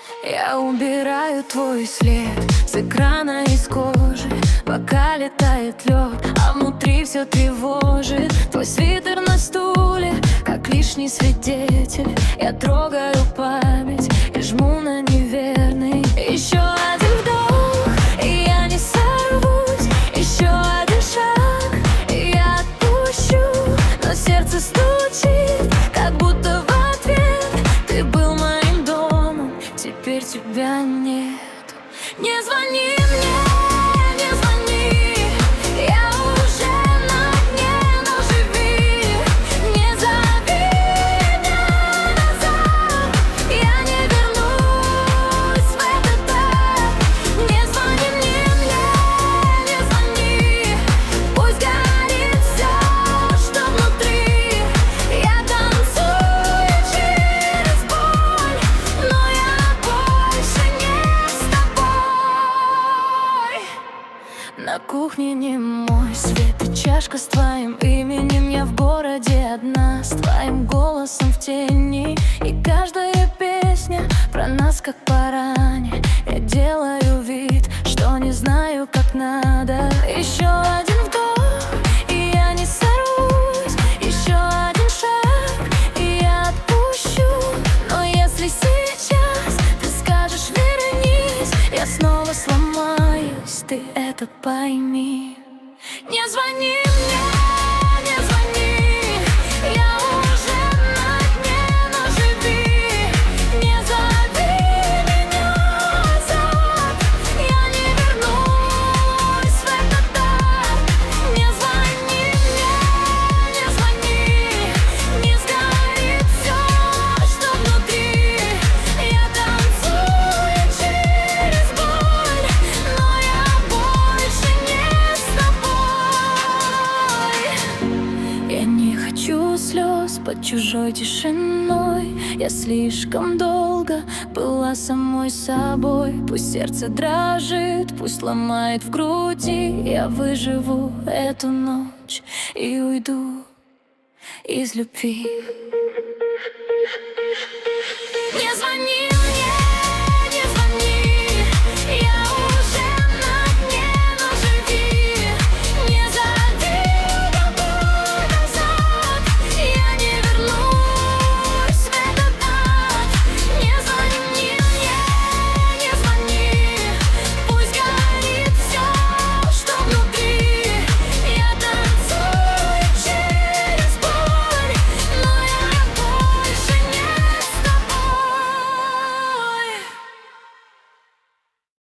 Я убираю твой след с экрана, из кожи, пока летает лед, а внутри все тревожит. Твой свитер на стуле, как лишний свидетель. Я трогаю память и жму на неверный. Еще один вдох, и я не сорвусь. Еще один шаг, и я отпущу. Но сердце стучит, как будто в ответ. Ты был моим домом, теперь тебя нет. Не звони мне, не звони. Я уже на дне, но живи. Не зови меня назад. Я не вернусь в этот так. Не звони мне, не звони. Пусть горит все, что внутри. Я танцую через боль, но я больше не с тобой. На кухне не мой свет и чашка с твоим именем. Я в городе одна, с твоим голосом в тени. И каждая песня про нас как по ране. Я делаю вид, что не знаю, как надо. Еще один вдох, и я не сорвусь. Еще один шаг, и я отпущу. Но если сейчас ты скажешь вернись, я снова сломаюсь, ты это пойми. Не звони мне, не звони. Я уже на дне, но живи. Не зови меня назад. Я не вернусь в этот так. Не звони мне, не звони. Не сгорит все, что внутри. Я танцую через боль, но я больше не с тобой. Я не хочу слез под чужой тишиной. Я слишком долго была самой собой. Пусть сердце дрожит, пусть ломает в груди. Я выживу эту ночь и уйду из любви.